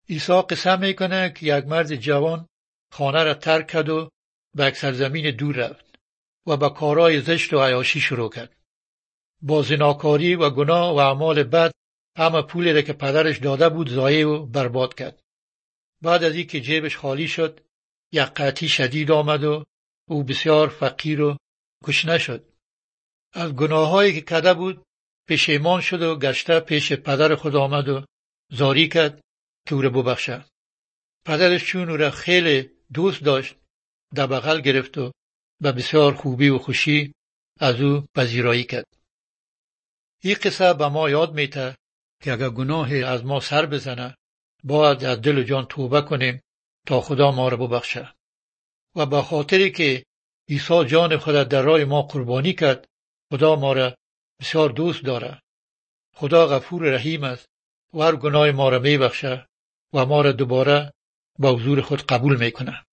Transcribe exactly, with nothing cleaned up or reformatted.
عیسی قصه میکنه که یک مرد جوان خانه را ترک کرد و به یک سرزمین دور رفت و به کارهای زشت و عیاشی شروع کرد. با زناکاری و گناه و اعمال بد همه پولی را که پدرش داده بود ضایع و برباد کرد. بعد از اینکه جیبش خالی شد، یک قحطی شدید آمد و او بسیار فقیر و گشنه شد. از گناهایی که کرده بود پشیمان شد و گشته پیش پدر خود آمد و زاری کرد که او را ببخشه. پدرش چون او را خیلی دوست داشت، در بغل گرفت و به بسیار خوبی و خوشی از او پذیرایی کرد. این قصه به ما یاد میده که اگر گناهی از ما سر بزنه، باید از دل و جان توبه کنیم تا خدا ما را ببخشه. و به خاطری که عیسی جان خود در راه ما قربانی کرد، خدا ما را بسیار دوست داره. خدا غفور رحیم است و هر گناه ما را میبخشه و ما را دوباره با حضور خود قبول میکنه.